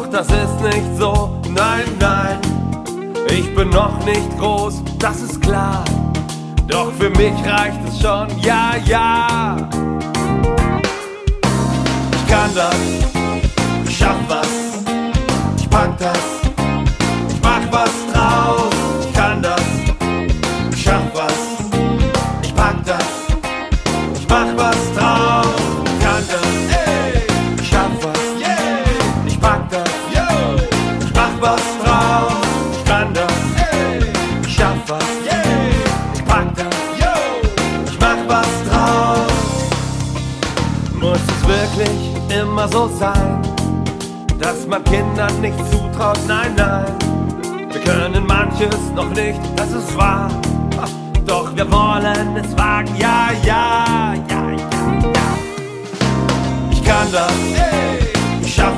Doch das ist nicht so, nein, nein. Ich bin noch nicht groß, das ist klar. Doch für mich reicht es schon, ja, ja. Ich kann das, ich schaff was, ich pack das, ich mach was draus. Ich kann das, ich schaff was, ich pack das, ich mach was draus. Ich kann das, ey, ich schaff was, yeah, ich pack das, yo, ich mach was draus. Ich kann das, ey, ich schaff was, yeah, ich pack das, yo, ich mach was draus. Muss es wirklich immer so sein, dass man Kindern nicht zutraut? Nein, nein, wir können manches noch nicht, das ist wahr. Doch wir wollen es wagen, ja, ja, ja, ja, ja. Ich kann das, ey.